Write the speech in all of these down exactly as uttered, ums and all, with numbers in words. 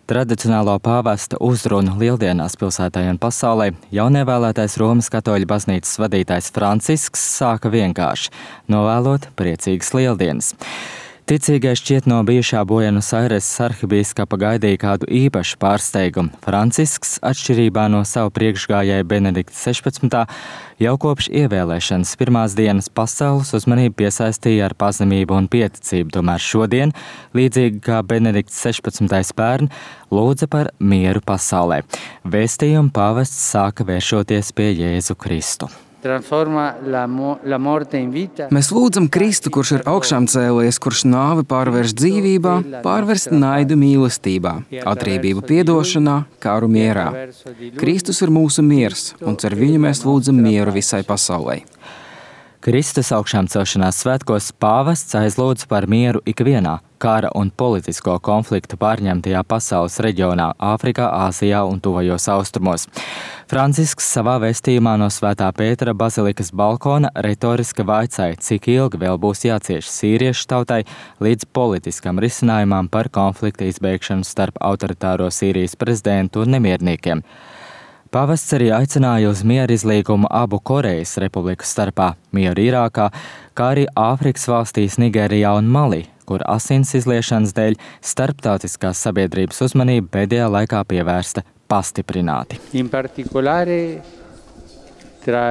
Tradicionālo pāvesta uzrunu lieldienās pilsētai un pasaulē jaunievēlētais Romas katoļu baznīcas vadītājs Francisks sāka vienkārši novēlot priecīgas lieldienas. Ticīgais šķiet no bijušā Buenos Aireses arhibīskapa gaidīja kādu īpašu pārsteigumu. Francisks, atšķirībā no savu priekšgājēju Benedikta sešpadsmitā, jau kopš ievēlēšanas pirmās dienas pasaules uzmanību piesaistīja ar pazemību un pieticību. Tomēr šodien, līdzīgi kā Benedikts sešpadsmitais pērn, lūdza par mieru pasaulē. Vēstījumu pāvests sāka vēršoties pie Jēzu Kristu. Mēs lūdzam Kristu, kurš ir augšām cēlies, kurš nāvi pārvērš dzīvībā, pārvērst naidu mīlestībā, atriebību piedošanā, kāru mierā. Kristus ir mūsu miers, un ar viņu mēs lūdzam mieru visai pasaulē. Kristus augšām celšanās svētkos pāvests aizlūdza par mieru ikvienā kara un politisko konfliktu pārņemtajā pasaules reģionā, Āfrikā, Āzijā un tuvajos austrumos. Francisks savā vēstījumā no Svētā Pētera bazilikas balkona retoriski vaicāja, cik ilgi vēl būs jācieš sīriešu tautai līdz politiskam risinājumam par konflikta izbeigšanu starp autoritāro Sīrijas prezidentu un nemierniekiem. Pāvests arī aicināja uz mieru izlīgumu abu Korejas republiku starpā, mieru Irākā, kā arī Āfrikas valstīs Nigērijā un Mali, kur asins izliešanas dēļ starptautiskās sabiedrības uzmanība pēdējā laikā pievērsta pastiprināti. In particolare tra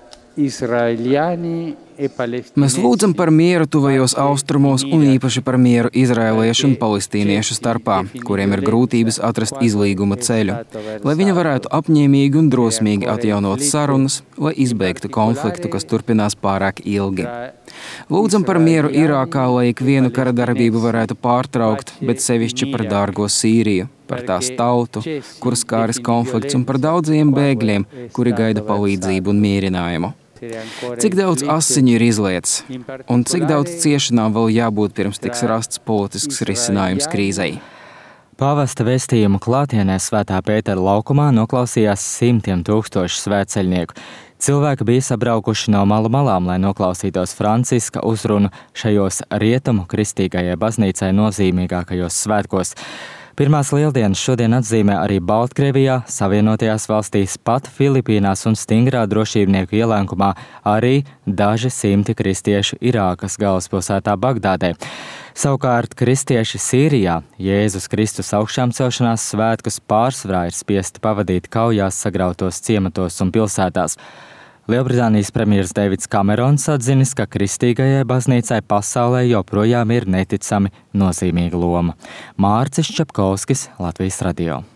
israeliani e palestinesi. Mēs lūdzam par mieru tuvajos austrumos un īpaši par mieru izraēliešu un palestīniešu starpā, kuriem ir grūtības atrast izlīguma ceļu, lai viņi varētu apņēmīgi un drosmīgi atjaunot sarunas, lai izbeigtu konfliktu, kas turpinās pārāk ilgi. Lūdzam par mieru Irākā, lai ikvienu kara darbību varētu pārtraukt, bet sevišķi par dārgo Sīriju, par tās tautu, kuras kāris konflikts un par daudziem bēgļiem, kuri gaida palīdzību un mierinājumu. Cik daudz asiņu ir izlietas, un cik daudz ciešanām vēl jābūt pirms tiks rasts politisks risinājums krīzei. Pāvesta vēstījumu klātienē Svētā Pētera laukumā noklausījās simtiem tūkstošu svētceļnieku. Cilvēki bija sabraukuši no malu malām, lai noklausītos Franciska uzrunu šajos rietumu kristīgajai baznīcai nozīmīgākajos svētkos. Pirmās lieldienas šodien atzīmē arī Baltkrievijā, Savienotajās valstīs, pat Filipīnās un stingrā drošībnieku ielēkumā arī daži simti kristiešu Irākas galvaspilsētā Bagdādē. Savukārt kristieši Sīrijā Jēzus Kristus augšām celšanās svētkus pārsvarā ir spiesti pavadīt kaujās sagrautos ciematos un pilsētās. Lielbritānijas premjers Deivids Kamerons atzinis, ka kristīgajai baznīcai pasaulē joprojām ir neticami nozīmīga loma. Mārcis Čepkovskis, Latvijas radio.